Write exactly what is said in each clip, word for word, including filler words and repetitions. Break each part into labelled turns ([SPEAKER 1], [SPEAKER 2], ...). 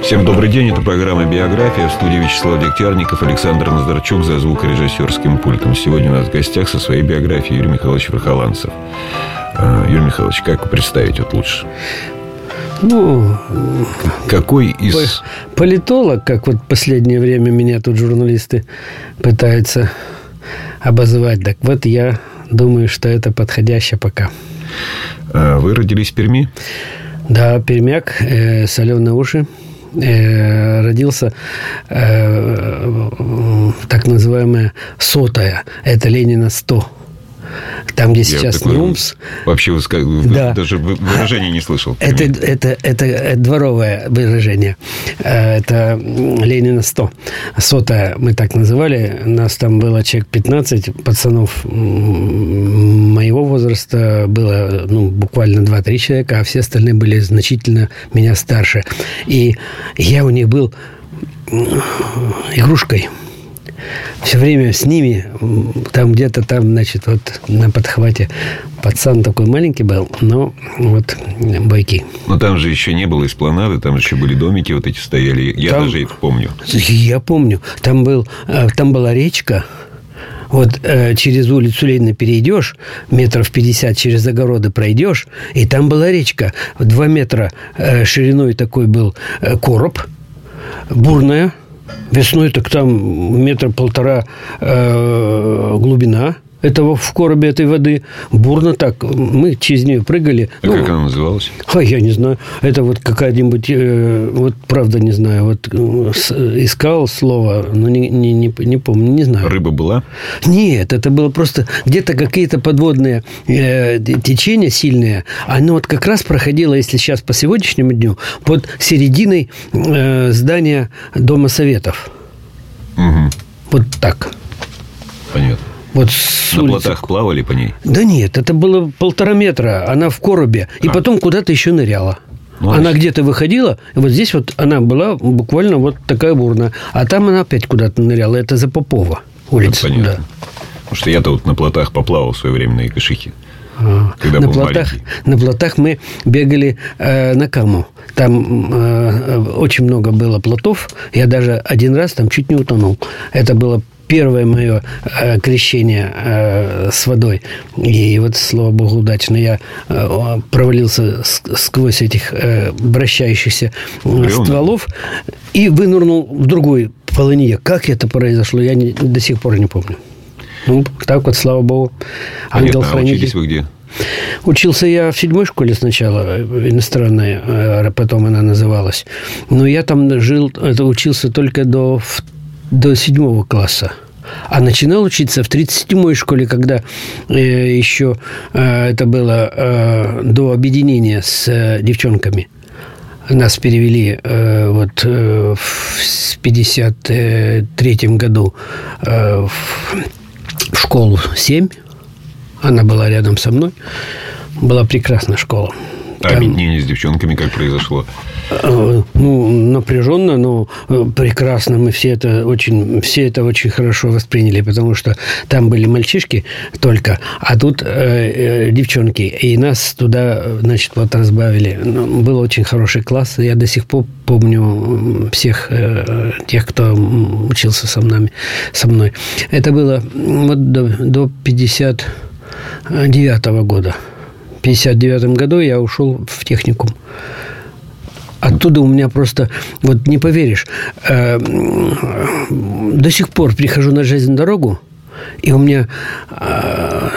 [SPEAKER 1] Всем добрый день, это программа «Биография». В студии Вячеслав Дегтярников, Александр Назарчук за звукорежиссерским пультом. Сегодня у нас в гостях со своей биографией Юрий Михайлович Верхоланцев. Юрий Михайлович, как представить вот лучше?
[SPEAKER 2] Ну,
[SPEAKER 1] какой из...
[SPEAKER 2] Политолог, как вот в последнее время меня тут журналисты пытаются обозвать. Так вот, я думаю, что это подходяще пока.
[SPEAKER 1] Вы родились в Перми?
[SPEAKER 2] Да, пермяк, э, соленые уши. Э, родился э, так называемая сотая. Это Ленина сто. Там, где сейчас НЮМС.
[SPEAKER 1] Вообще, вы, вы да. даже выражения не слышал.
[SPEAKER 2] Это, это, это, это дворовое выражение. Это Ленина сто. Сотая мы так называли. Нас там было человек пятнадцать. Пацанов моего возраста было ну, буквально два-три человека, а все остальные были значительно меня старше. И я у них был игрушкой. Все время с ними, там где-то там, значит, вот на подхвате пацан такой маленький был, но вот бойкий.
[SPEAKER 1] Но там же еще не было эспланады, там еще были домики вот эти стояли. Я там, даже их помню.
[SPEAKER 2] Я помню. Там, был, там была речка. Вот э, через улицу Ленина перейдешь, метров пятьдесят через огороды пройдешь, и там была речка. Два метра э, шириной такой был э, короб, бурная. Весной так там метра полтора э, глубина этого в коробе этой воды. Бурно так. Мы через нее прыгали.
[SPEAKER 1] А ну, как она называлась?
[SPEAKER 2] А я не знаю. Это вот какая-нибудь... Э, вот правда не знаю. Вот с, искал слово, но не, не, не, не помню, не знаю.
[SPEAKER 1] Рыба была?
[SPEAKER 2] Нет, это было просто где-то какие-то подводные э, течения сильные. Оно вот как раз проходило, если сейчас по сегодняшнему дню, под серединой э, здания Дома Советов.
[SPEAKER 1] Угу.
[SPEAKER 2] Вот так.
[SPEAKER 1] Понятно.
[SPEAKER 2] Вот
[SPEAKER 1] на улицы... плотах плавали по ней?
[SPEAKER 2] Да нет, это было полтора метра. Она в коробе. И а. потом куда-то еще ныряла. Ну, она есть. Где-то выходила. И вот здесь вот она была буквально вот такая бурная. А там она опять куда-то ныряла. Это за Попова улица.
[SPEAKER 1] Понятно.
[SPEAKER 2] Да.
[SPEAKER 1] Потому что я-то вот на плотах поплавал в свое время на Якашихе.
[SPEAKER 2] А, когда на, был плотах, на плотах мы бегали э, на Каму. Там э, очень много было плотов. Я даже один раз там чуть не утонул. Это было первое мое э, крещение э, с водой. И вот, слава богу, удачно я э, провалился сквозь этих э, вращающихся э, стволов и вынырнул в другой полынье. Как это произошло, я не, до сих пор не помню. Ну, так вот, слава богу.
[SPEAKER 1] Ангел-хранитель. А учились вы где?
[SPEAKER 2] Учился я в седьмой школе сначала, иностранная, а потом она называлась. Но я там жил, это учился только до, до седьмого класса. А начинал учиться в тридцать седьмой школе, когда э, еще э, это было э, до объединения с э, девчонками. Нас перевели э, вот э, в пятьдесят третьем году э, в, в школу семь. Она была рядом со мной. Была прекрасная школа.
[SPEAKER 1] А там... объединение с девчонками как произошло?
[SPEAKER 2] Ну, напряженно, но прекрасно. Мы все это очень, все это очень хорошо восприняли, потому что там были мальчишки только, а тут э, девчонки. И нас туда, значит, вот разбавили. Был очень хороший класс. Я до сих пор помню всех э, тех, кто учился со мной. Со мной. Это было вот до, до пятьдесят девятого года. В пятьдесят девятом году я ушел в техникум. Оттуда у меня просто, вот не поверишь, э, до сих пор прихожу на железную дорогу, и у меня э,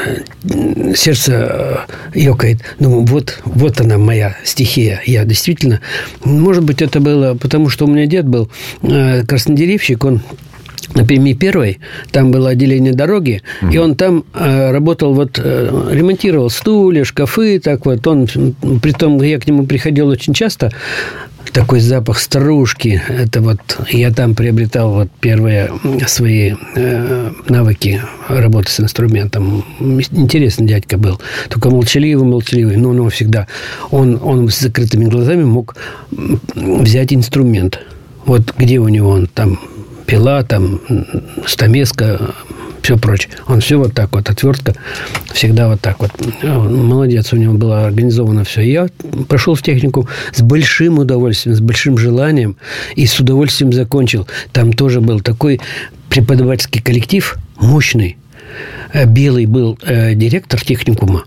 [SPEAKER 2] сердце ёкает. Думаю, вот, вот она моя стихия. Я действительно... Может быть, это было потому, что у меня дед был э, краснодеревщик, он... На Перми первой, там было отделение дороги, угу. И он там э, работал, вот, э, ремонтировал стулья, шкафы, так вот. Он, притом, я к нему приходил очень часто, такой запах старушки. Это вот я там приобретал вот первые свои э, навыки работы с инструментом. Интересный дядька был. Только молчаливый, молчаливый. Но он всегда... Он, он с закрытыми глазами мог взять инструмент. Вот где у него он там... пила, там, стамеска, все прочее. Он все вот так вот, отвертка всегда вот так вот. Молодец, у него было организовано все. Я прошел в техникум с большим удовольствием, с большим желанием и с удовольствием закончил. Там тоже был такой преподавательский коллектив мощный. Белый был э, директор техникума.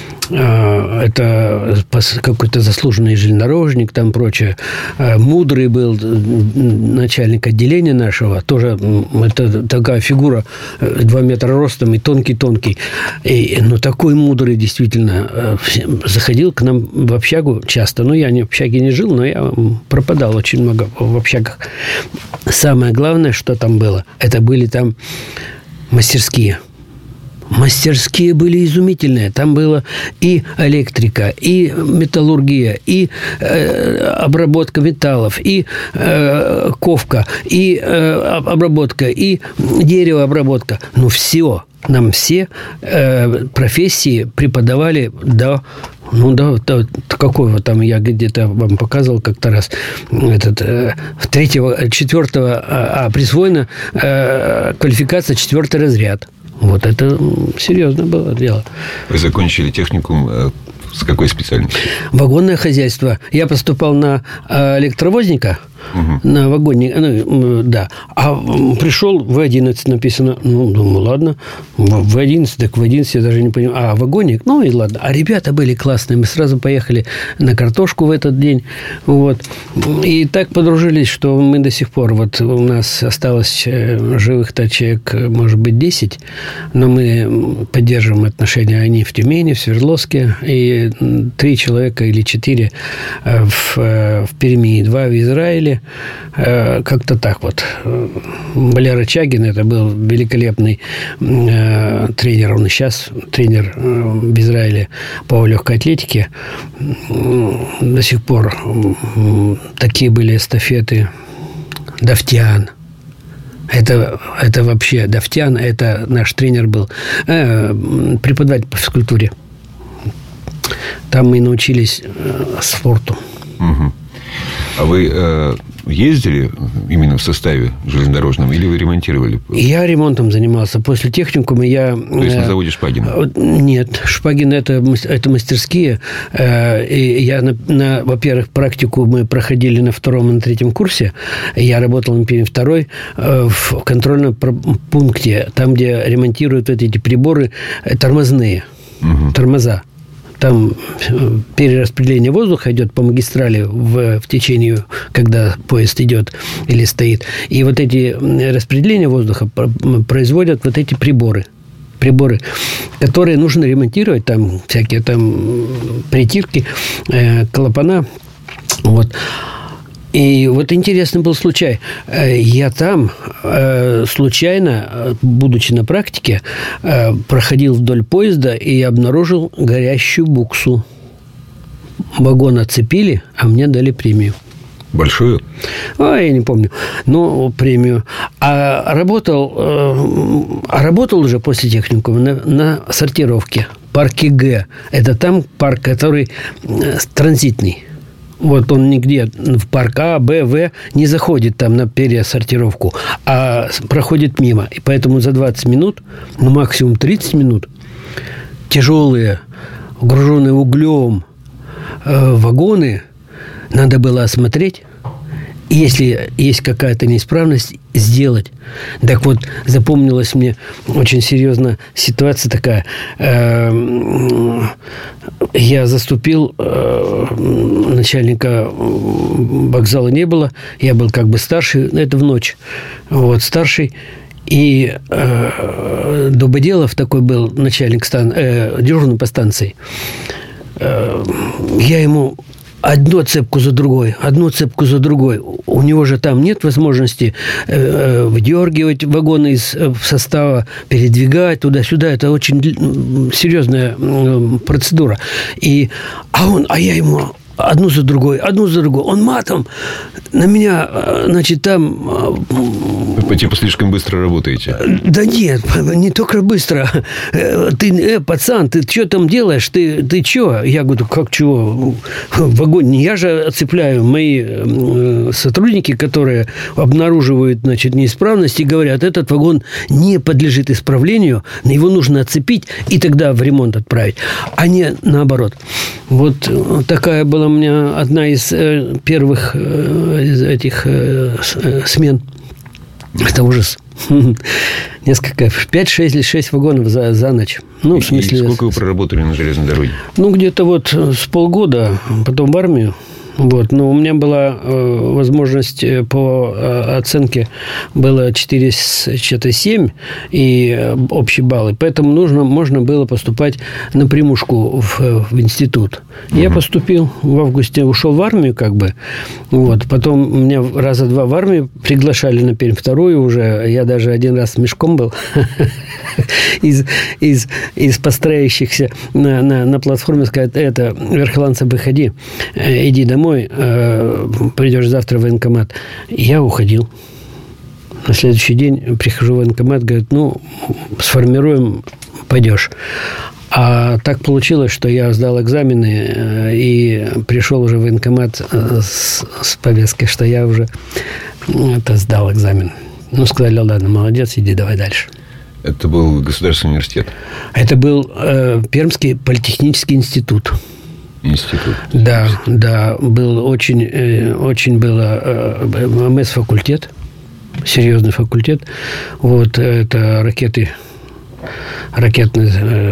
[SPEAKER 2] Э, это какой-то заслуженный железнодорожник, там прочее. Э, мудрый был начальник отделения нашего. Тоже это такая фигура, э, два метра ростом и тонкий-тонкий. И, но такой мудрый действительно э, заходил к нам в общагу часто. Ну, я не в общаге не жил, но я пропадал очень много в общагах. Самое главное, что там было, это были там мастерские. Мастерские были изумительные. Там было и электрика, и металлургия, и э, обработка металлов, и э, ковка, и э, обработка, и деревообработка. Ну, все. Нам все э, профессии преподавали до... Ну, да, да, какого там, я где-то вам показывал как-то раз, этот, э, третьего, четвертого, а, а присвоена э, квалификация четвертый разряд. Вот это серьезно было дело.
[SPEAKER 1] Вы закончили техникум с какой специальностью?
[SPEAKER 2] Вагонное хозяйство. Я поступал на электровозника, угу. на вагонник, ну, да. А пришел в одиннадцать написано. Ну, думаю, ладно. В одиннадцать, так в одиннадцать я даже не понимаю. А, вагонник? Ну, и ладно. А ребята были классные. Мы сразу поехали на картошку в этот день. Вот. И так подружились, что мы до сих пор... Вот у нас осталось живых-то человек, может быть, десять. Но мы поддерживаем отношения. Они в Тюмени, в Свердловске. И три человека или четыре в, в Перми, два в Израиле. Как-то так вот. Валера Чагин, это был великолепный тренер. Он и сейчас тренер в Израиле по легкой атлетике. До сих пор такие были эстафеты. Давтян. Это, это вообще Давтян, это наш тренер был. Преподаватель по физкультуре. Там мы научились э, спорту.
[SPEAKER 1] Угу. А вы э, ездили именно в составе железнодорожном или вы ремонтировали?
[SPEAKER 2] Я ремонтом занимался. После техникума я...
[SPEAKER 1] То есть, на заводе Шпагина?
[SPEAKER 2] Нет. Шпагин – это, это мастерские. И я, на, на, во-первых, практику мы проходили на втором и на третьем курсе. Я работал на первом и второй в контрольном пункте, там, где ремонтируют вот эти приборы тормозные. Угу. Тормоза. Там перераспределение воздуха идет по магистрали в, в течение, когда поезд идет или стоит. И вот эти распределения воздуха производят вот эти приборы. Приборы, которые нужно ремонтировать. Там всякие там притирки, э, клапана. Вот. И вот интересный был случай. Я там э, случайно, будучи на практике, э, проходил вдоль поезда и обнаружил горящую буксу. Вагон оцепили, а мне дали премию.
[SPEAKER 1] Большую?
[SPEAKER 2] А, я не помню. Но премию. А работал, э, а работал уже после техникума на, на сортировке. Парке Г. Это там парк, который э, транзитный. Вот он нигде в парк А, Б, В не заходит там на пересортировку, а проходит мимо. И поэтому за двадцать минут, ну, максимум тридцать минут, тяжелые, груженные углем э, вагоны надо было осмотреть. И если есть какая-то неисправность, сделать. Так вот, запомнилась мне очень серьезно ситуация такая. Я заступил, начальника вокзала не было, я был как бы старший, это в ночь, вот, старший. И э, Дубоделов такой был начальник стан, э, дежурный по станции. Э, я ему одну цепку за другой, одну цепку за другой. У него же там нет возможности э, выдергивать вагоны из состава, передвигать туда-сюда. Это очень серьезная э, процедура. И, а он, а я ему одну за другой, одну за другой. Он матом на меня, значит, там
[SPEAKER 1] По типу слишком быстро работаете?
[SPEAKER 2] Да нет, не только быстро. Ты, э, пацан, ты что там делаешь? Ты, ты что? Я говорю, как чего? Вагон не я же оцепляю. Мои сотрудники, которые обнаруживают, значит, неисправности, говорят, этот вагон не подлежит исправлению, его нужно оцепить и тогда в ремонт отправить, а не наоборот. Вот такая была у меня одна из первых из этих смен. Это ужас. Несколько, пять, шесть или шесть вагонов за, за ночь. Ну, в смысле...
[SPEAKER 1] И сколько вы проработали на железной дороге?
[SPEAKER 2] Ну, где-то вот с полгода, потом в армию. Вот. Но у меня была э, возможность по э, оценке было четыре семь и э, общие баллы. Поэтому нужно, можно было поступать напрямушку в, в институт. Угу. Я поступил в августе, ушел в армию как бы. Вот. Потом меня раза два в армию приглашали на Пермь, вторую уже. Я даже один раз мешком был из, из, из построящихся на, на, на платформе. Сказать, это, Верхоланцев, выходи, иди домой. Придешь завтра в военкомат. Я уходил. На следующий день прихожу в военкомат, говорят, ну, сформируем, пойдешь. А так получилось, что я сдал экзамены и пришел уже в военкомат с, с повесткой, что я уже это, сдал экзамен. Ну, сказали, ладно, молодец, иди, давай дальше.
[SPEAKER 1] Это был государственный университет? Это был
[SPEAKER 2] э, Пермский политехнический институт.
[SPEAKER 1] Институт.
[SPEAKER 2] Да, да, был очень, очень было МС-факультет, серьезный факультет. Вот это ракеты, ракетные,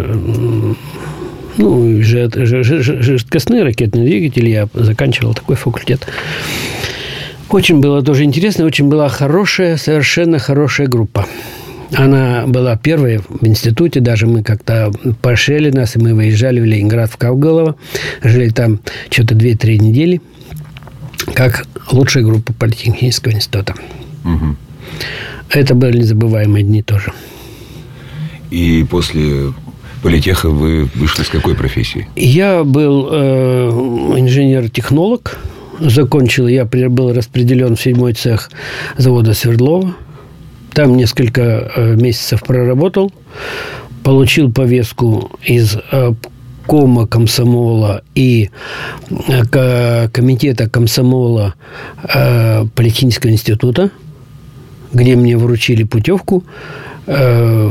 [SPEAKER 2] ну, жидкостные ракетные двигатели. Я заканчивал такой факультет. Очень было тоже интересно, очень была хорошая, совершенно хорошая группа. Она была первой в институте. Даже мы как-то пошли нас, и мы выезжали в Ленинград, в Кавголово. Жили там что-то две-три недели. Как лучшая группа политехнического института. Угу. Это были незабываемые дни тоже.
[SPEAKER 1] И после политеха вы вышли с какой профессии?
[SPEAKER 2] Я был э, инженер-технолог. Закончил, я был распределен в седьмой цех завода Свердлова. Там несколько месяцев проработал, получил повестку из кома комсомола и комитета комсомола Политехнического института, где мне вручили путевку в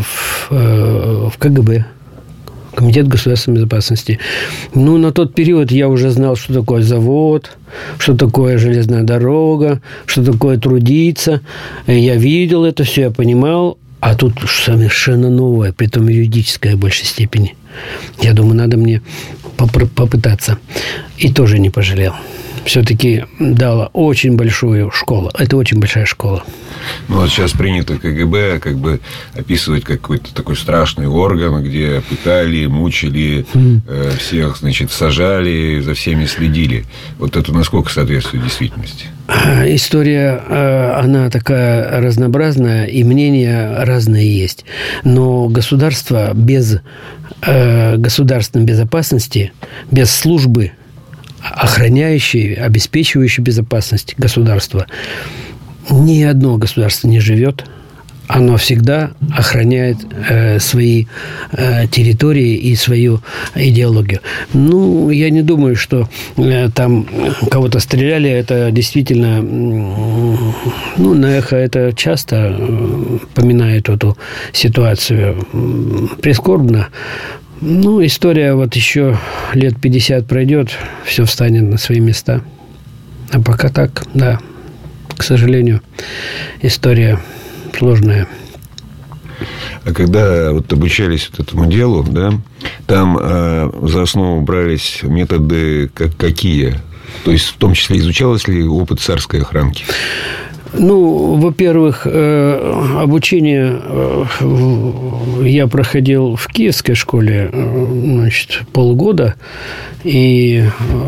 [SPEAKER 2] КГБ. Комитет государственной безопасности. Ну, на тот период я уже знал, что такое завод, что такое железная дорога, что такое трудиться. Я видел это все, я понимал. А тут совершенно новое, притом юридическое в большей степени. Я думаю, надо мне попытаться. И тоже не пожалел. Все-таки дала очень большую школу. Это очень большая школа.
[SPEAKER 1] Ну, вот сейчас принято КГБ как бы описывать какой-то такой страшный орган, где пытали, мучили, mm. э, всех, значит, сажали, за всеми следили. Вот это насколько соответствует действительности?
[SPEAKER 2] История, она такая разнообразная, и мнения разные есть. Но государство без государственной безопасности, без службы, охраняющей, обеспечивающей безопасность государства, ни одно государство не живет. Оно всегда охраняет э, свои э, территории и свою идеологию. Ну, я не думаю, что э, там кого-то стреляли. Это действительно, э, ну, на эхо это часто э, поминает эту ситуацию. Прискорбно. Ну, история вот еще лет пятьдесят пройдет, все встанет на свои места. А пока так, да, к сожалению, история сложная.
[SPEAKER 1] А когда вот обучались вот этому делу, да, там э, за основу брались методы как, какие? То есть, в том числе, изучалось ли опыт царской охранки?
[SPEAKER 2] Ну, во-первых, обучение я проходил в Киевской школе, значит, полгода, и,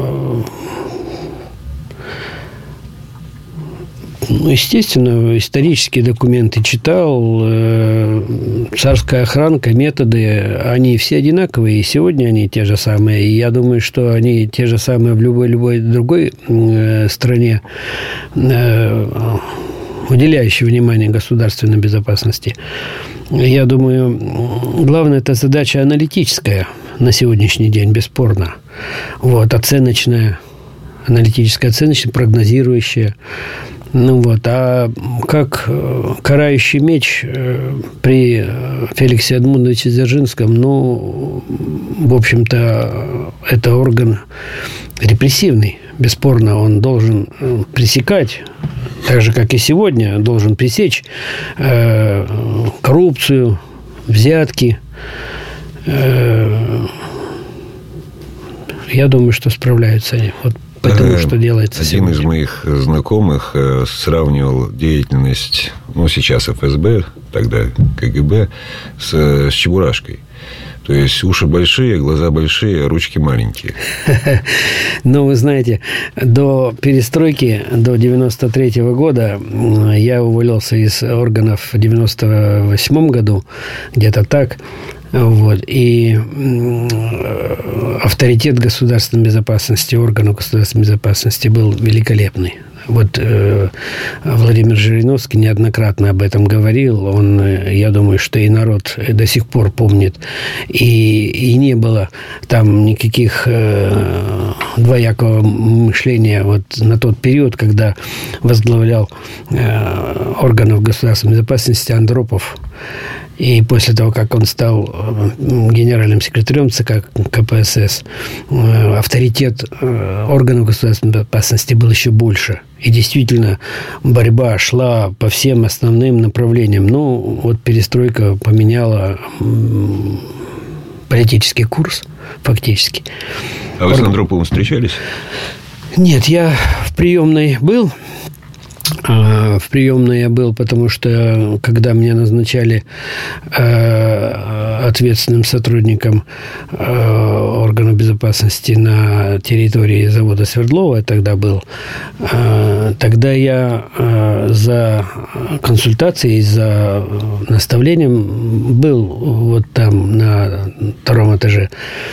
[SPEAKER 2] ну, естественно, исторические документы читал, царская охранка, методы, они все одинаковые, и сегодня они те же самые, и я думаю, что они те же самые в любой, любой другой стране. уделяющий внимание государственной безопасности. Я думаю, главная эта задача аналитическая на сегодняшний день, бесспорно. Вот, оценочная, аналитическая, оценочная, прогнозирующая. Ну вот, а как карающий меч при Феликсе Эдмундовиче Дзержинском, ну, в общем-то, это орган репрессивный. Бесспорно, он должен пресекать, так же, как и сегодня, должен пресечь э, коррупцию, взятки. Э, я думаю, что справляются они. Вот потому, что делается
[SPEAKER 1] Один
[SPEAKER 2] сегодня.
[SPEAKER 1] из моих знакомых сравнивал деятельность, ну, сейчас эф эс бэ, тогда ка гэ бэ, с, с Чебурашкой. То есть уши большие, глаза большие, а ручки маленькие.
[SPEAKER 2] Ну, вы знаете, до перестройки, до девяносто третьего года я уволился из органов в девяносто восьмом году, где-то так. Вот. И авторитет государственной безопасности, органов государственной безопасности был великолепный. Вот э, Владимир Жириновский неоднократно об этом говорил. Он, я думаю, что и народ до сих пор помнит. И, и не было там никаких э, двоякого мышления вот на тот период, когда возглавлял э, органов государственной безопасности Андропов. И после того, как он стал генеральным секретарем ЦК ка пэ эс эс, авторитет органов государственной безопасности был еще больше. И действительно, борьба шла по всем основным направлениям. Ну, вот перестройка поменяла политический курс, фактически.
[SPEAKER 1] А вы с Андроповым встречались?
[SPEAKER 2] Нет, я в приемной был. В приемной я был, потому что, когда меня назначали э, ответственным сотрудником э, органов безопасности на территории завода Свердлова, я тогда был, э, тогда я э, за консультацией, за наставлением был вот там, на втором этаже.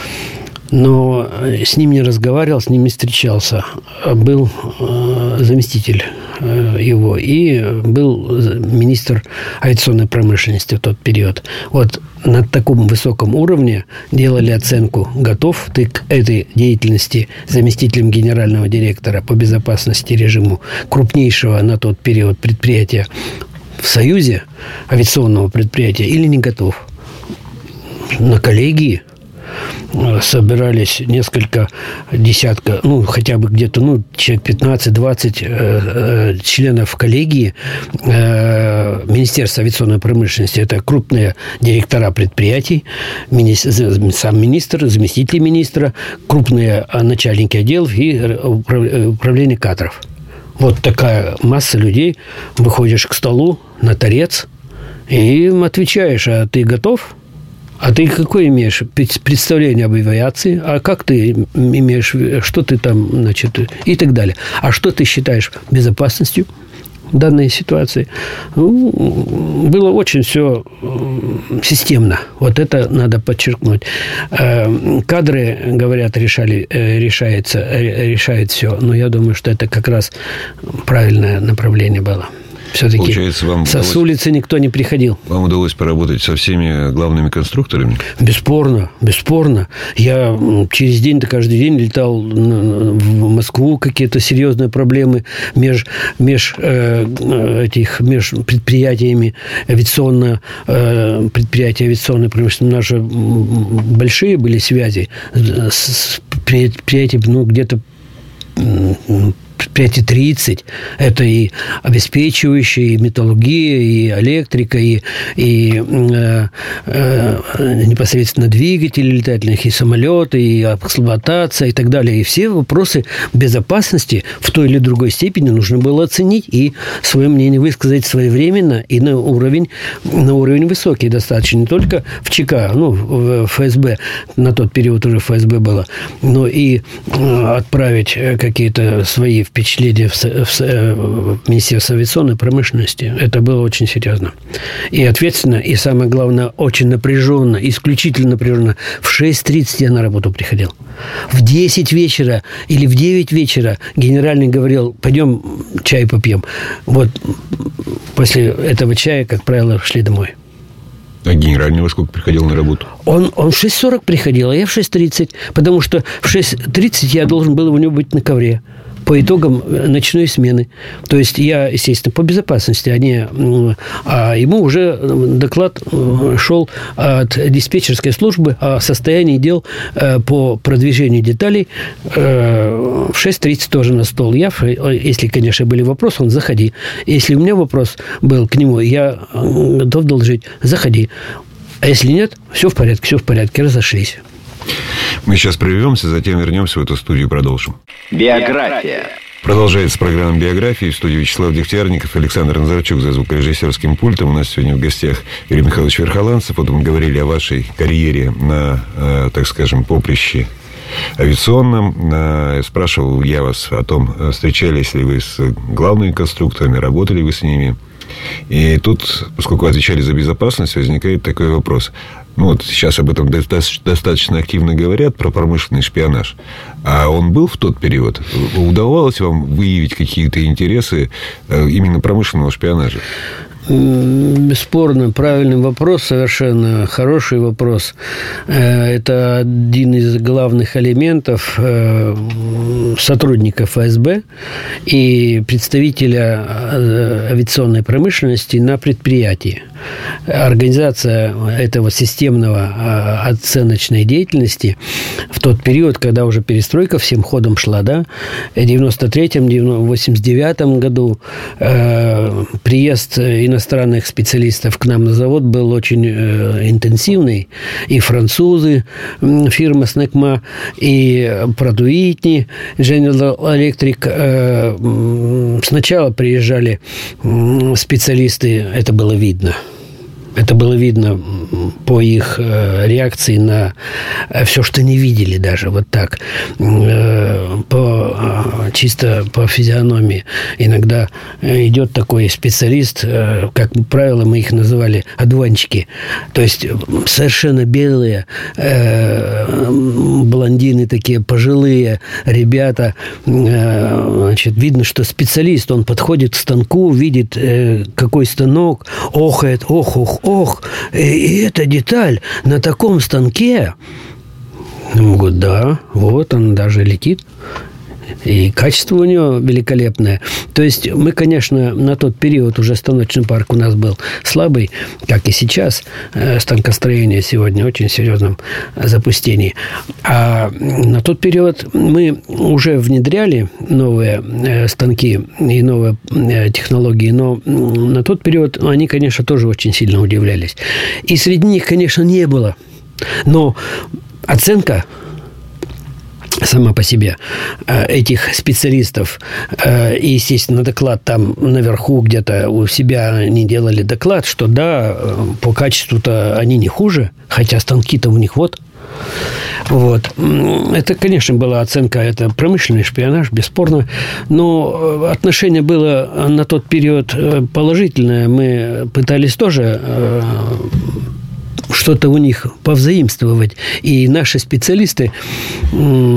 [SPEAKER 2] Но с ним не разговаривал, с ним не встречался. Был э, заместитель э, его и был министр авиационной промышленности в тот период. Вот на таком высоком уровне делали оценку, готов ты к этой деятельности заместителем генерального директора по безопасности режиму крупнейшего на тот период предприятия в Союзе, авиационного предприятия, или не готов. На коллегии собирались несколько десятка, ну, хотя бы где-то, ну, человек пятнадцать-двадцать э, э, членов коллегии э, Министерства авиационной промышленности. Это крупные директора предприятий, мини, сам министр, заместитель министра, крупные начальники отделов и управление кадров. Вот такая масса людей. Выходишь к столу, на торец, и им отвечаешь: а ты готов? А ты какое имеешь представление об авиации? А как ты имеешь, что ты там, значит, и так далее. А что ты считаешь безопасностью данной ситуации? Ну, было очень все системно. Вот это надо подчеркнуть. Кадры, говорят, решали, решается, решает все. Но я думаю, что это как раз правильное направление было. Все-таки
[SPEAKER 1] Получается, вам
[SPEAKER 2] со
[SPEAKER 1] удалось,
[SPEAKER 2] с улицы никто не приходил.
[SPEAKER 1] Вам удалось поработать со всеми главными конструкторами?
[SPEAKER 2] Бесспорно, бесспорно. Я через день-то каждый день летал в Москву, какие-то серьезные проблемы меж, меж, э, этих, меж предприятиями авиационно, э, предприятия авиационной промышленности. У нас же большие были связи с предприятиями, ну, где-то предприятий тридцать. Это и обеспечивающие, и металлургия, и электрика, и, и э, э, непосредственно двигатели летательных, и самолеты, и эксплуатация, и так далее. И все вопросы безопасности в той или другой степени нужно было оценить и свое мнение высказать своевременно и на уровень, на уровень высокий достаточно. Не только в ЧК, ну, в эф эс бэ, на тот период уже эф эс бэ было, но и э, отправить какие-то свои впечатление в, в, в Министерстве авиационной промышленности. Это было очень серьезно. И ответственно, и самое главное, очень напряженно, исключительно напряженно. В шесть тридцать я на работу приходил. В десять вечера или в девять вечера генеральный говорил: пойдем чай попьем. Вот после этого чая, как правило, шли домой.
[SPEAKER 1] А генеральный во сколько приходил на работу? Он,
[SPEAKER 2] он в шесть сорок приходил, а я в шесть тридцать. Потому что в шесть тридцать я должен был у него быть на ковре по итогам ночной смены. То есть я, естественно, по безопасности, а не... А ему уже доклад шел от диспетчерской службы о состоянии дел по продвижению деталей. В шесть тридцать тоже на стол. Я, если, конечно, были вопросы, он: заходи. Если у меня вопрос был к нему, я готов доложить: заходи. А если нет, все в порядке, все в порядке, разошлись.
[SPEAKER 1] Мы сейчас прервемся, затем вернемся в эту студию и продолжим.
[SPEAKER 3] Биография.
[SPEAKER 1] Продолжается программа «Биография». В студии Вячеслав Дегтярников, Александр Назарчук за звукорежиссерским пультом. У нас сегодня в гостях Юрий Михайлович Верхоланцев. Вот мы говорили о вашей карьере на, так скажем, поприще авиационном. Спрашивал я вас о том, встречались ли вы с главными конструкторами, работали вы с ними. И тут, поскольку отвечали за безопасность, возникает такой вопрос. Ну, вот сейчас об этом достаточно активно говорят, про промышленный шпионаж. А он был в тот период? Удавалось вам выявить какие-то интересы именно промышленного шпионажа?
[SPEAKER 2] Бесспорно, правильный вопрос, совершенно хороший вопрос. Это один из главных элементов сотрудников эф эс бэ и представителя авиационной промышленности на предприятии. Организация этого системного оценочной деятельности в тот период, когда уже перестройка всем ходом шла, да, в девяносто третьем — восемьдесят девятом году приезд иностранных специалистов к нам на завод был очень э, интенсивный. И французы, фирма Снекма, и Pratt и Whitney, General Electric. Э, сначала приезжали специалисты, это было видно. Это было видно по их реакции на все, что не видели даже, вот так. По, чисто по физиономии. Иногда идет такой специалист, как правило, мы их называли одуванчики. То есть совершенно белые, блондины такие, пожилые ребята. Значит, видно, что специалист, он подходит к станку, видит, какой станок, охает, ох, ох, ох, и эта деталь на таком станке. Говорю: да, вот он даже летит. И качество у него великолепное. То есть мы, конечно, на тот период уже станочный парк у нас был слабый, как и сейчас. Станкостроение сегодня в очень серьезном запустении. А на тот период мы уже внедряли новые станки и новые технологии, но на тот период они, конечно, тоже очень сильно удивлялись. И среди них, конечно, не было. Но оценка сама по себе этих специалистов, и, естественно, доклад там наверху где-то у себя они делали доклад, что да, по качеству-то они не хуже, хотя станки-то у них вот. Вот. Это, конечно, была оценка, это промышленный шпионаж, бесспорно, но отношение было на тот период положительное. Мы пытались тоже что-то у них повзаимствовать. И наши специалисты,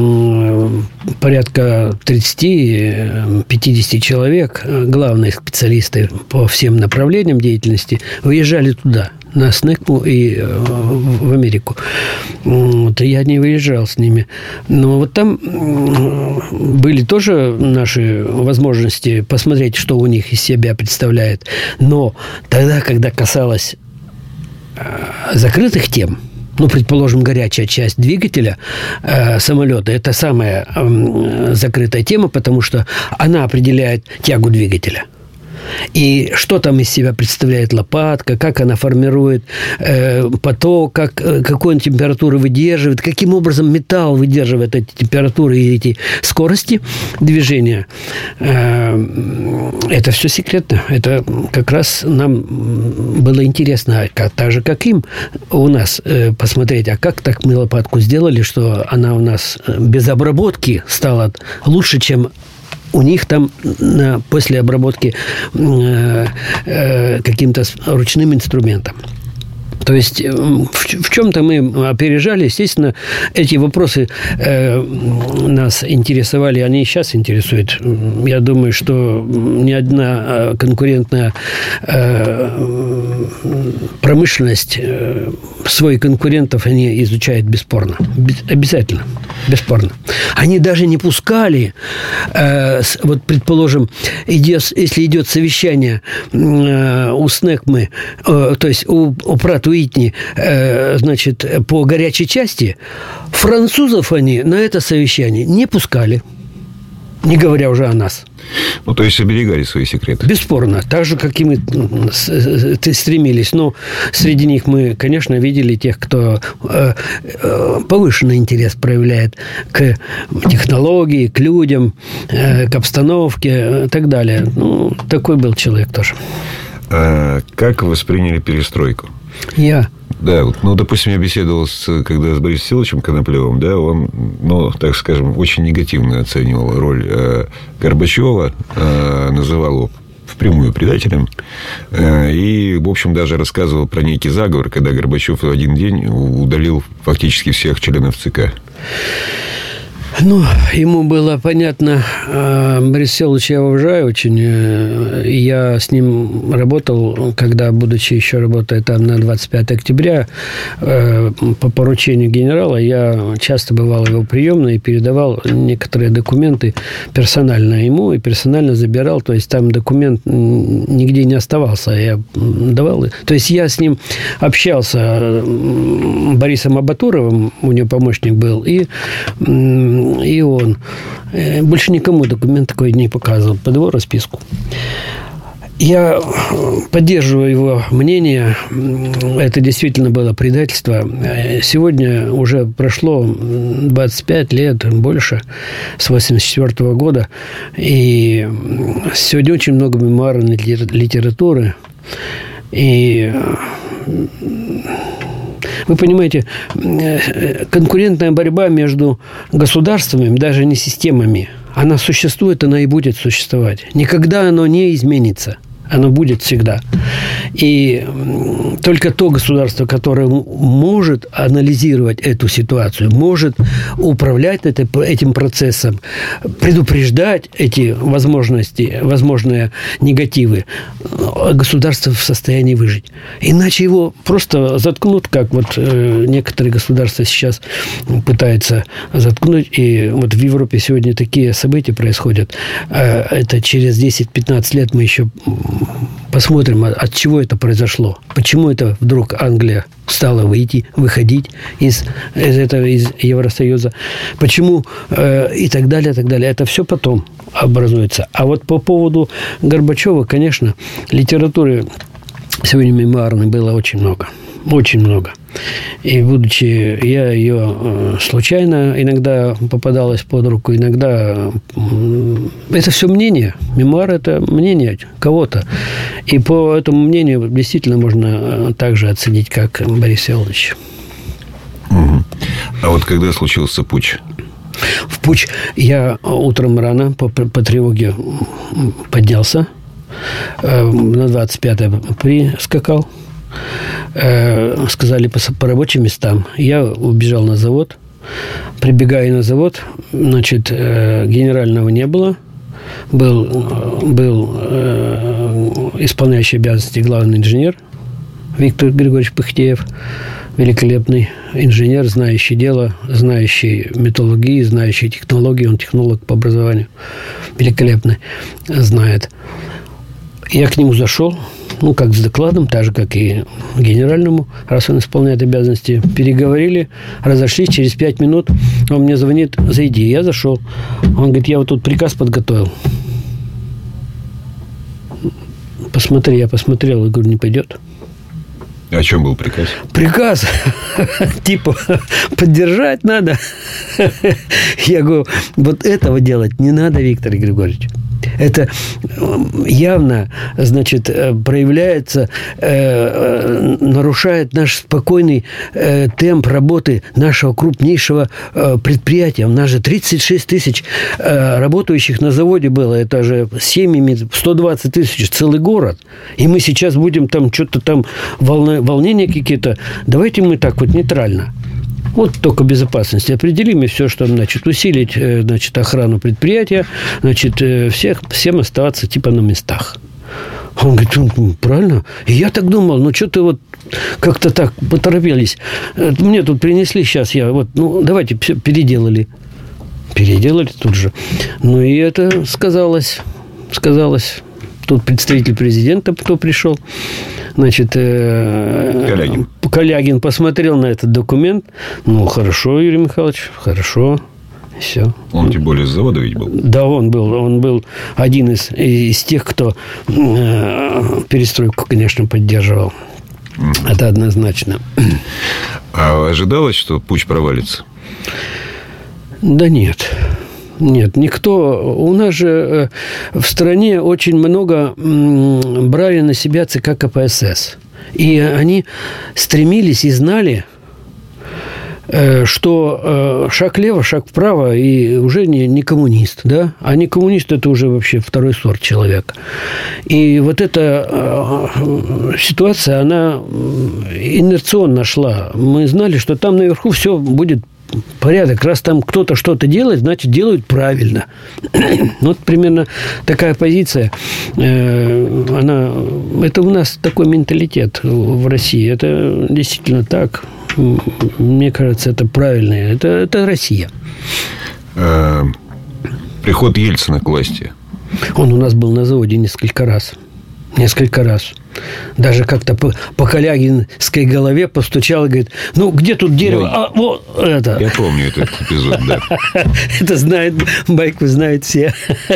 [SPEAKER 2] порядка тридцать-пятьдесят человек, главные специалисты по всем направлениям деятельности, выезжали туда, на Снекму и в Америку. Вот, я не выезжал с ними. Но вот там были тоже наши возможности посмотреть, что у них из себя представляет. Но тогда, когда касалось закрытых тем, ну, предположим, горячая часть двигателя э, самолета, это самая э, закрытая тема, потому что она определяет тягу двигателя. И что там из себя представляет лопатка, как она формирует э, поток, как, какой он температуры выдерживает, каким образом металл выдерживает эти температуры и эти скорости движения. Э, это все секретно. Это как раз нам было интересно, как, так же, как им у нас э, посмотреть, а как так мы лопатку сделали, что она у нас без обработки стала лучше, чем у них там после обработки каким-то ручным инструментом. То есть в, в чем-то мы опережали. Естественно, эти вопросы э, нас интересовали, они и сейчас интересуют. Я думаю, что ни одна конкурентная э, промышленность э, своих конкурентов они изучают бесспорно. Обязательно. Бесспорно. Они даже не пускали, э, вот, предположим, идет, если идет совещание э, у СНЭКМы, э, то есть у, у Pratt Whitney, э, значит, по горячей части, французов они на это совещание не пускали, не говоря уже о нас.
[SPEAKER 1] Ну, то есть оберегали свои секреты.
[SPEAKER 2] Бесспорно. Так же, как и мы стремились. Но среди них мы, конечно, видели тех, кто повышенный интерес проявляет к технологии, к людям, к обстановке и так далее. Ну, такой был человек тоже.
[SPEAKER 1] А как восприняли перестройку?
[SPEAKER 2] Я...
[SPEAKER 1] Да, вот, ну, допустим, я беседовал с, когда с Борисом Всеволодовичем Коноплевым, да, он, ну, так скажем, очень негативно оценивал роль э, Горбачева, э, называл его впрямую предателем, э, и, в общем, даже рассказывал про некий заговор, когда Горбачев в один день удалил фактически всех членов ЦК.
[SPEAKER 2] Ну, ему было понятно. Борис Всеволодович я уважаю очень. Я с ним работал, когда, будучи еще работая там на двадцать пятое октября, по поручению генерала, я часто бывал в его приемной и передавал некоторые документы персонально ему и персонально забирал. То есть, там документ нигде не оставался. Я давал. То есть, я с ним общался, Борисом Абатуровым, у него помощник был, и и он. Больше никому документ такой не показывал под его расписку. Я поддерживаю его мнение. Это действительно было предательство. Сегодня уже прошло двадцать пять лет, больше, с восемьдесят четвёртого года. И сегодня очень много мемуарной литературы. И... Вы понимаете, конкурентная борьба между государствами, даже не системами, она существует, она и будет существовать. Никогда оно не изменится. Оно будет всегда. И только то государство, которое может анализировать эту ситуацию, может управлять это, этим процессом, предупреждать эти возможности, возможные негативы, государство в состоянии выжить. Иначе его просто заткнут, как вот некоторые государства сейчас пытаются заткнуть. И вот в Европе сегодня такие события происходят. Это через десять-пятнадцать лет мы еще... посмотрим, от чего это произошло. Почему это вдруг Англия стала выйти, выходить из, из этого, из Евросоюза. Почему э, и так далее, и так далее. Это все потом образуется. А вот по поводу Горбачева, конечно, литературы сегодня мемуарной было очень много. Очень много. И будучи, я ее случайно иногда попадалась под руку, иногда это все мнение. Мемуар – это мнение кого-то. И по этому мнению действительно можно также оценить, как Борис Всеволодович.
[SPEAKER 1] Угу. А вот когда случился путч?
[SPEAKER 2] В путч я утром рано по, по тревоге поднялся, на двадцать пятое прискакал. Сказали по, по рабочим местам. Я убежал на завод. Прибегаю на завод. Значит, генерального не было. Был, был исполняющий обязанности главный инженер Виктор Григорьевич Пыхтеев. Великолепный инженер, знающий дело, знающий металлургии, знающий технологии. Он технолог по образованию. Великолепный. Знает. Я к нему зашел. Ну, как с докладом, так же, как и генеральному, раз он исполняет обязанности. Переговорили, разошлись, через пять минут он мне звонит: зайди. Я зашел. Он говорит: я вот тут приказ подготовил. Посмотри, я посмотрел, и говорю: не пойдет.
[SPEAKER 1] О чем был приказ?
[SPEAKER 2] Приказ, типа, поддержать надо. Я говорю: вот этого делать не надо, Виктор Григорьевич. Это явно, значит, проявляется, э, нарушает наш спокойный э, темп работы нашего крупнейшего э, предприятия. У нас же тридцать шесть тысяч э, работающих на заводе было. Это же семьями сто двадцать тысяч, целый город. И мы сейчас будем там что-то там волна, волнения какие-то. Давайте мы так вот нейтрально. Вот только безопасность определим, и все, что, значит, усилить, значит, охрану предприятия, значит, всех, всем оставаться типа на местах. Он говорит, ну, правильно. И я так думал, ну, что-то вот как-то так поторопились. Мне тут принесли сейчас, я вот, ну, давайте все переделали. Переделали тут же. Ну, и это сказалось, сказалось. Тут представитель президента, кто пришел, значит, Калягин. Калягин посмотрел на этот документ. Ну, хорошо, Юрий Михайлович, хорошо. Все.
[SPEAKER 1] Он тем более с завода ведь был.
[SPEAKER 2] Да, он был. Он был один из, из тех, кто э, перестройку, конечно, поддерживал. Mm. Это однозначно.
[SPEAKER 1] А ожидалось, что путч провалится?
[SPEAKER 2] Да нет. Нет, никто. У нас же в стране очень много брали на себя ЦК КПСС. И они стремились и знали, что шаг влево, шаг вправо, и уже не, не коммунист, да? А не коммунист – это уже вообще второй сорт человека. И вот эта ситуация, она инерционно шла. Мы знали, что там наверху все будет порядок. Раз там кто-то что-то делает, значит, делают правильно. Вот примерно такая позиция. Она, это у нас такой менталитет в России. Это действительно так. Мне кажется, это правильно. Это, это Россия.
[SPEAKER 1] Приход Ельцина к власти.
[SPEAKER 2] Он у нас был на заводе несколько раз. Несколько раз. Даже как-то по, по Калягинской голове постучал и говорит, ну, где тут дерево? Я, а, вот это.
[SPEAKER 1] Я помню этот эпизод, да.
[SPEAKER 2] Это знает, байку знают все.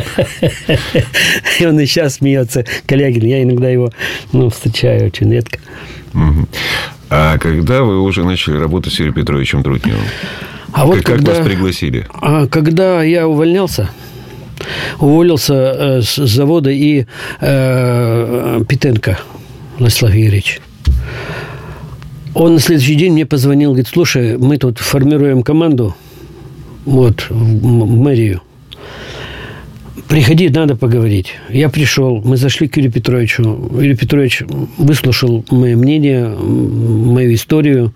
[SPEAKER 2] И он и сейчас смеется, Калягин. Я иногда его, ну, встречаю очень редко.
[SPEAKER 1] А когда вы уже начали работать с Юрием Петровичем Трутневым?
[SPEAKER 2] А вот
[SPEAKER 1] как
[SPEAKER 2] когда,
[SPEAKER 1] вас пригласили?
[SPEAKER 2] А когда я увольнялся, уволился с завода и э, Питенко Владислав Юрьевич. Он на следующий день мне позвонил, говорит, слушай, мы тут формируем команду вот, в мэрию. Приходи, надо поговорить. Я пришел, мы зашли к Юрию Петровичу. Юрий Петрович выслушал мое мнение, мою историю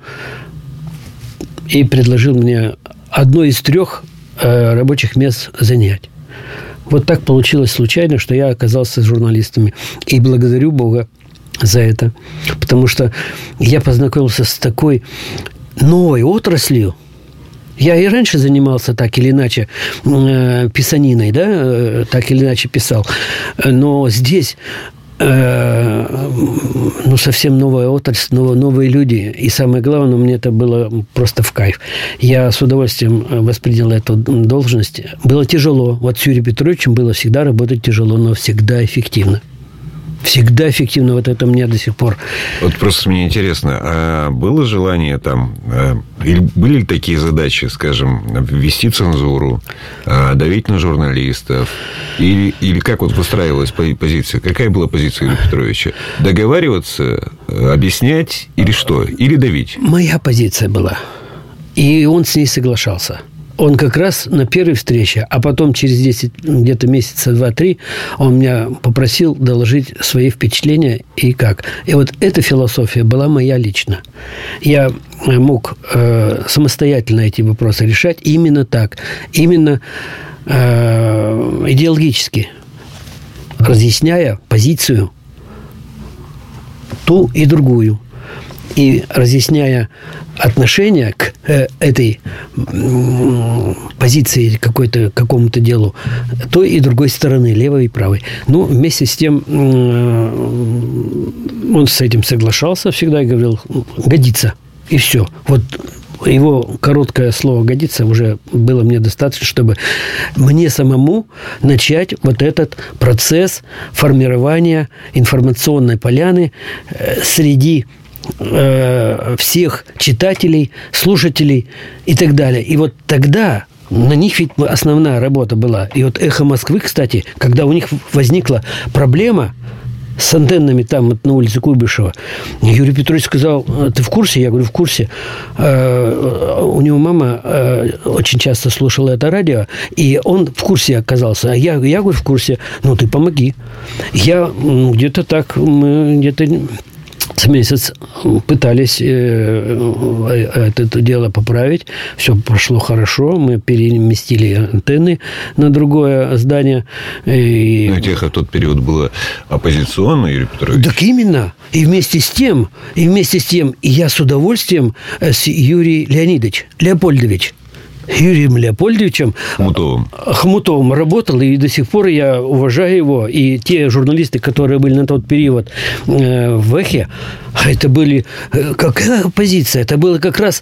[SPEAKER 2] и предложил мне одно из трех э, рабочих мест занять. Вот так получилось случайно, что я оказался с журналистами. И благодарю Бога за это. Потому что я познакомился с такой новой отраслью. Я и раньше занимался так или иначе э, писаниной, да, э, так или иначе писал. Но здесь э, ну, совсем новая отрасль, новые люди. И самое главное, мне это было просто в кайф. Я с удовольствием воспринял эту должность. Было тяжело. Вот с Юрием Петровичем было всегда работать тяжело, но всегда эффективно. Всегда эффективно. Вот это мне до сих пор.
[SPEAKER 1] Вот просто мне интересно, а было желание там, или были ли такие задачи, скажем, ввести цензуру, давить на журналистов, или, или как вот выстраивалась позиция? Какая была позиция Юрия Петровича? Договариваться, объяснять или что? Или давить?
[SPEAKER 2] Моя позиция была. И он с ней соглашался. Он как раз на первой встрече, а потом через десять, где-то месяца два-три, он меня попросил доложить свои впечатления и как. И вот эта философия была моя лично. Я мог э, самостоятельно эти вопросы решать именно так. Именно э, идеологически, разъясняя позицию ту и другую. И разъясняя отношение к э, этой э, позиции какой-то, какому-то делу той и другой стороны, левой и правой. Ну, вместе с тем э, он с этим соглашался всегда и говорил, годится. И все. Вот его короткое слово «годится» уже было мне достаточно, чтобы мне самому начать вот этот процесс формирования информационной поляны э, среди всех читателей, слушателей и так далее. И вот тогда На них ведь основная работа была. И вот «Эхо Москвы», кстати, когда у них возникла проблема с антеннами там вот на улице Куйбышева, Юрий Петрович сказал: ты в курсе? Я говорю, в курсе. У него мама очень часто слушала это радио, и он в курсе оказался. А я, я говорю, в курсе. Ну, ты помоги. Я где-то так, мы где-то с месяц пытались это дело поправить. Все прошло хорошо. Мы переместили антенны на другое здание. И...
[SPEAKER 1] Но тех в тот период было оппозиционно, Юрий Петрович?
[SPEAKER 2] Так именно. И вместе с тем, и вместе с тем, и я с удовольствием с Юрием Леонидовичем, Леопольдович, Юрием Леопольдовичем
[SPEAKER 1] Хомутовым.
[SPEAKER 2] Хомутовым работал, и до сих пор я уважаю его. И те журналисты, которые были на тот период в «Эхе», это были... Какая оппозиция? Это был как раз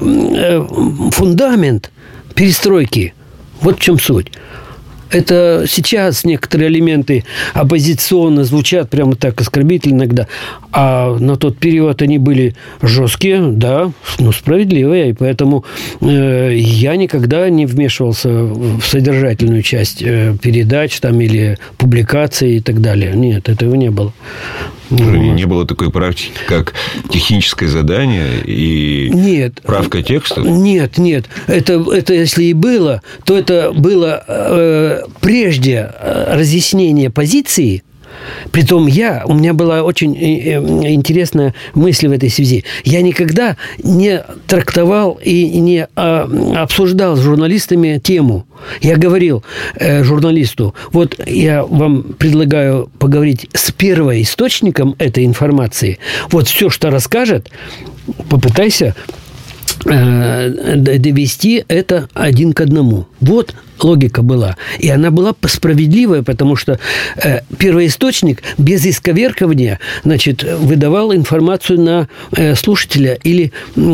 [SPEAKER 2] фундамент перестройки. Вот в чем суть. Это сейчас некоторые элементы оппозиционно звучат прямо так оскорбительно иногда, а на тот период они были жесткие, да, но справедливые, и поэтому э, я никогда не вмешивался в содержательную часть э, передач там, или публикаций и так далее. Нет, этого не было.
[SPEAKER 1] Не было такой практики, как техническое задание и нет, правка текстов?
[SPEAKER 2] Нет, нет. Это, это если и было, то это было э, прежде разъяснение позиции. Притом я, у меня была очень интересная мысль в этой связи. Я никогда не трактовал и не обсуждал с журналистами тему. Я говорил э, журналисту: вот я вам предлагаю поговорить с первоисточником этой информации. Вот все, что расскажет, попытайся э, довести это один к одному. Вот логика была. И она была справедливая, потому что э, первоисточник без исковеркивания, значит, выдавал информацию на э, слушателя или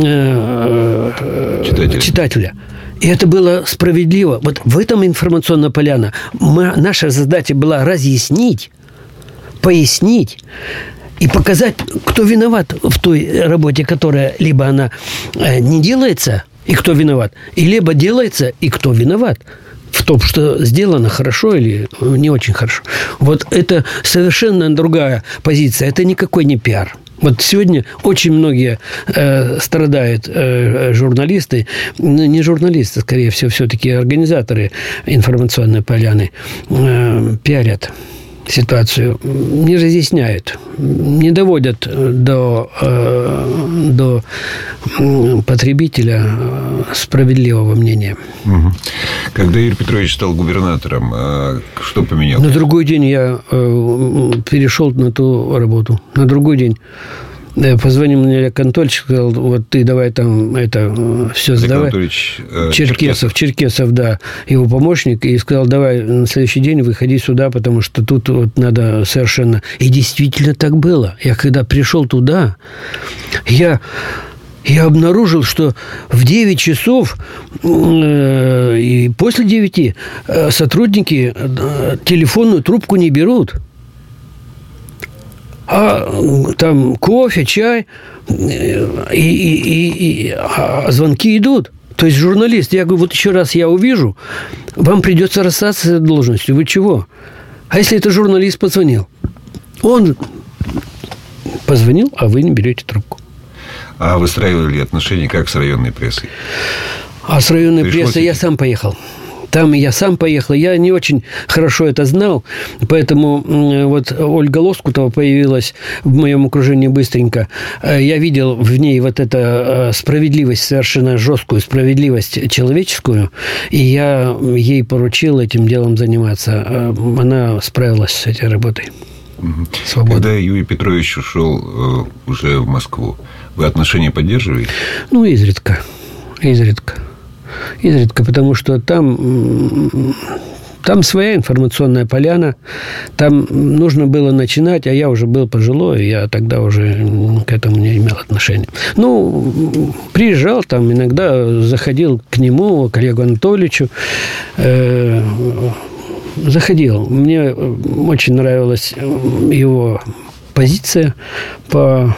[SPEAKER 2] э, читателя. читателя. И это было справедливо. Вот в этом информационная поляна. Мы, наша задача была разъяснить, пояснить и показать, кто виноват в той работе, которая либо она не делается, и кто виноват, и либо делается, и кто виноват в том, что сделано хорошо или не очень хорошо. Вот это совершенно другая позиция. Это никакой не пиар. Вот сегодня очень многие э, страдают э, журналисты, ну, не журналисты, скорее всего, все-таки организаторы информационной поляны э, пиарят ситуацию, не разъясняют, не доводят до, э, до потребителя справедливого мнения.
[SPEAKER 1] Угу. Когда Юрий Петрович стал губернатором, что поменялось?
[SPEAKER 2] На другой день я э, перешел на ту работу. На другой день. Позвонил мне Олег Анатольевич, сказал: вот ты давай там это все сдавай. Олег Анатольевич Черкесов, Черкесов, да, его помощник, и сказал: давай на следующий день выходи сюда, потому что тут вот надо совершенно... И действительно так было. Я когда пришел туда, я... Я обнаружил, что в девять часов э, и после девяти э, сотрудники э, телефонную трубку не берут. А там кофе, чай, и, и, и, и а звонки идут. То есть журналист, я говорю: вот еще раз я увижу, вам придется расстаться с должностью. Вы чего? А если это журналист позвонил? Он позвонил, а вы не берете трубку.
[SPEAKER 1] А выстраивали отношения как с районной прессой?
[SPEAKER 2] А с районной Пришлось прессой идти? Я сам поехал. Там я сам поехал. Я не очень хорошо это знал. Поэтому вот Ольга Лоскутова появилась в моем окружении быстренько. Я видел в ней вот эту справедливость, совершенно жесткую справедливость человеческую. И я ей поручил этим делом заниматься. Она справилась с этой работой.
[SPEAKER 1] Свобода. Когда Юрий Петрович ушел уже в Москву, вы отношения поддерживаете?
[SPEAKER 2] Ну, изредка. Изредка. Изредка, потому что там, там своя информационная поляна, там нужно было начинать, а я уже был пожилой, я тогда уже к этому не имел отношения. Ну, приезжал там, иногда заходил к нему, к Олегу Анатольевичу, э, заходил. Мне очень нравилась его позиция по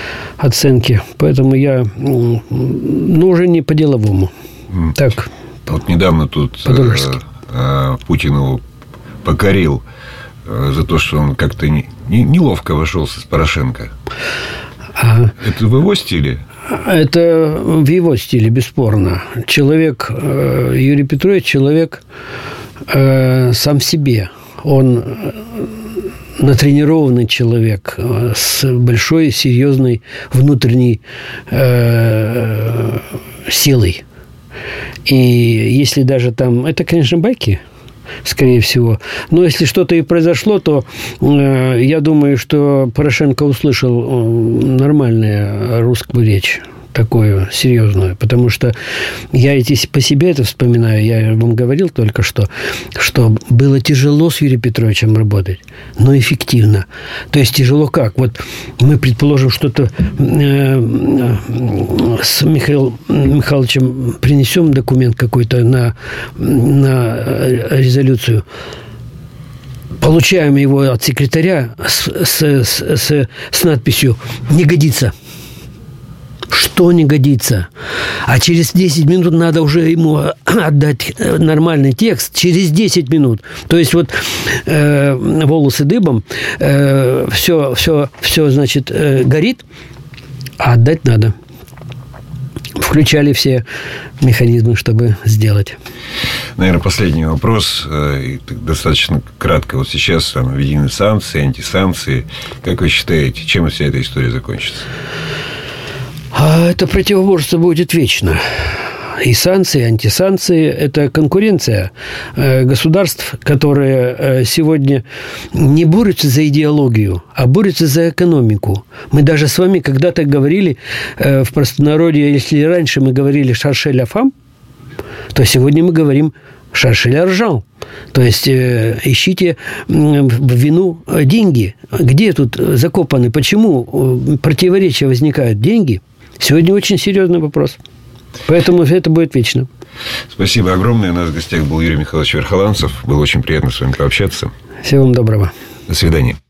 [SPEAKER 2] оценке, поэтому я, ну, уже не по-деловому, mm. так, по
[SPEAKER 1] Вот недавно тут э, Путин его покорил э, за то, что он как-то не, не, неловко вошел с Порошенко. А... Это в его стиле?
[SPEAKER 2] Это в его стиле, бесспорно. Человек, Юрий Петрович, человек э, сам себе. Он натренированный человек с большой, серьезной внутренней э, силой. И если даже там... Это, конечно, байки, скорее всего. Но если что-то и произошло, то э, я думаю, что Порошенко услышал нормальную русскую речь, такую серьезную, потому что я эти по себе это вспоминаю, я вам говорил только что, что было тяжело с Юрием Петровичем работать, но эффективно. То есть тяжело как? Вот мы, предположим, что-то э, с Михаилом Михайловичем принесем документ какой-то на, на резолюцию, получаем его от секретаря с, с, с, с, с надписью «Не годится». Что не годится? А через десять минут надо уже ему отдать нормальный текст. Через десять минут. То есть, вот э, волосы дыбом, э, все, все, все, значит, э, горит, а отдать надо. Включали все механизмы, чтобы сделать.
[SPEAKER 1] Наверное, последний вопрос. Достаточно кратко. Вот сейчас там введены санкции, антисанкции. Как вы считаете, чем вся эта история закончится?
[SPEAKER 2] А это противоборство будет вечно. И санкции, и антисанкции – это конкуренция государств, которые сегодня не борются за идеологию, а борются за экономику. Мы даже с вами когда-то говорили в простонародье, если раньше мы говорили «шарше ля фам», то сегодня мы говорим «шарше ля ржал». То есть ищите в вину деньги. Где тут закопаны? Почему противоречия возникают? Деньги? Сегодня очень серьезный вопрос. Поэтому это будет вечно.
[SPEAKER 1] Спасибо огромное. У нас в гостях был Юрий Михайлович Верхоланцев. Было очень приятно с вами пообщаться.
[SPEAKER 2] Всего вам доброго.
[SPEAKER 1] До свидания.